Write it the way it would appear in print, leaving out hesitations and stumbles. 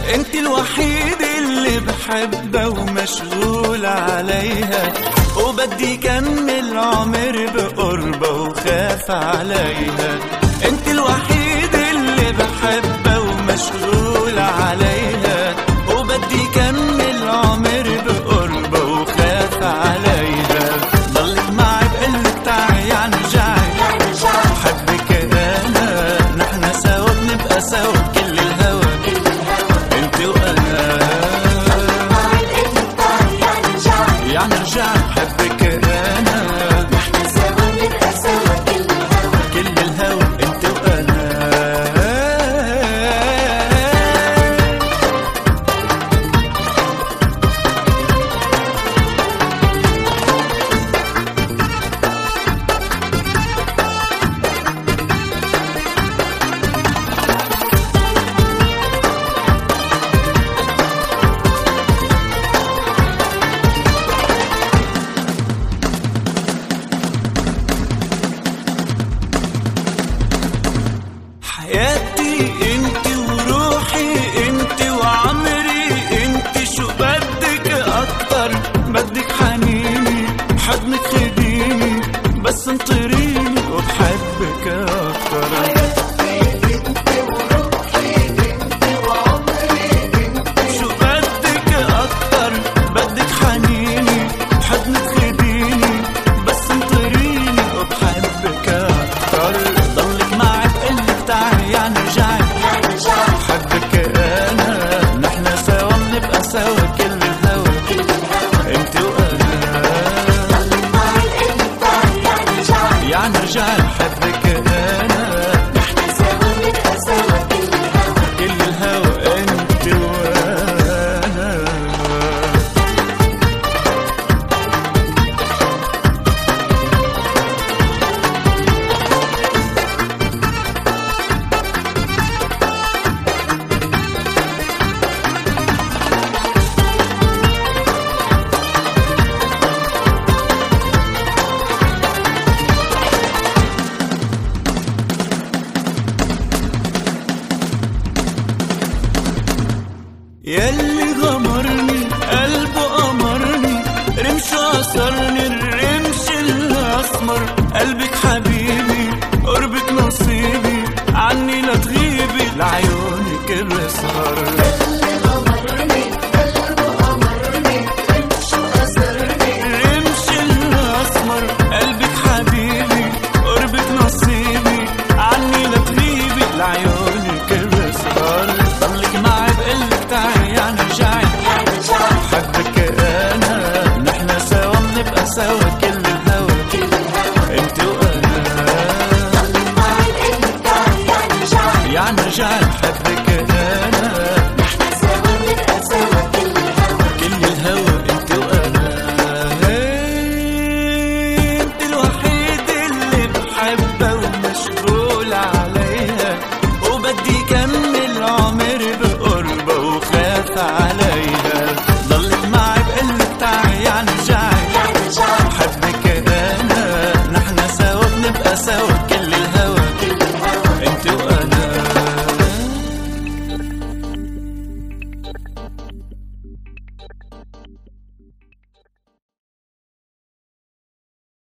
انت الوحيد اللي بحبها ومشغول عليها، وبدي كمل عمري بقربة وخاف عليها. انت الوحيد اللي بحبها ومشغول عليها، وبدي كمل عمري بقربة وخاف عليها. ضلك معي بقلك تعي يعني رجعي، حبك انا نحنا سوا بنبقى سوا بكل الهوى، انت وانا يعني رجعي. حبك انا نحنا سوا بنبقى سوا كل الهوى، انت وانا. حياتي انت وروحي انت وعمري انت، شو بدك اكتر؟ بدك حنيني حضنك خديني بس انطريني وبحبك اكتر. حياتي انت وروحي انت وعمري انت، شو بدك اكتر؟ بدك حنيني حضنك خديني بس انطريني وبحبك اكتر. ضلك معي بقلك تعي يعني رجعي، حبك انا نحنا سوا بنبقى سوا كل الهوى، انت وانا. ضلك معي بقلك تعي يعني رجعي، حبك انا نحنا سوا بنبقى سوا كل الهوى، انت وانا. ياللي غمرني قلبه أمرني، رمشه أسرني الرمش الأسمر. قلبك حبيبي قربك نصيبي، عني لا تغيبي لعيونك بسهر. ياللي غمرني قلبه أمرني، رمشه أسرني الرمش الأسمر. قلبك حبيبي قربك نصيبي، عني لا تغيبي لعيونك بسهر. ضلك معي بقلك تعي يعني رجعي، حبك انا نحنا سوا بنبقى سوا كل الهوى، انت وانا. ضلك معي بقلك تعي يعني رجعي، حبك انا نحنا سوا بنبقى سوا كل الهوى، انت وانا. انت الوحيد اللي بحبها ومشغول عليها، وبدي كمل عمري بقربة وخاف عليها.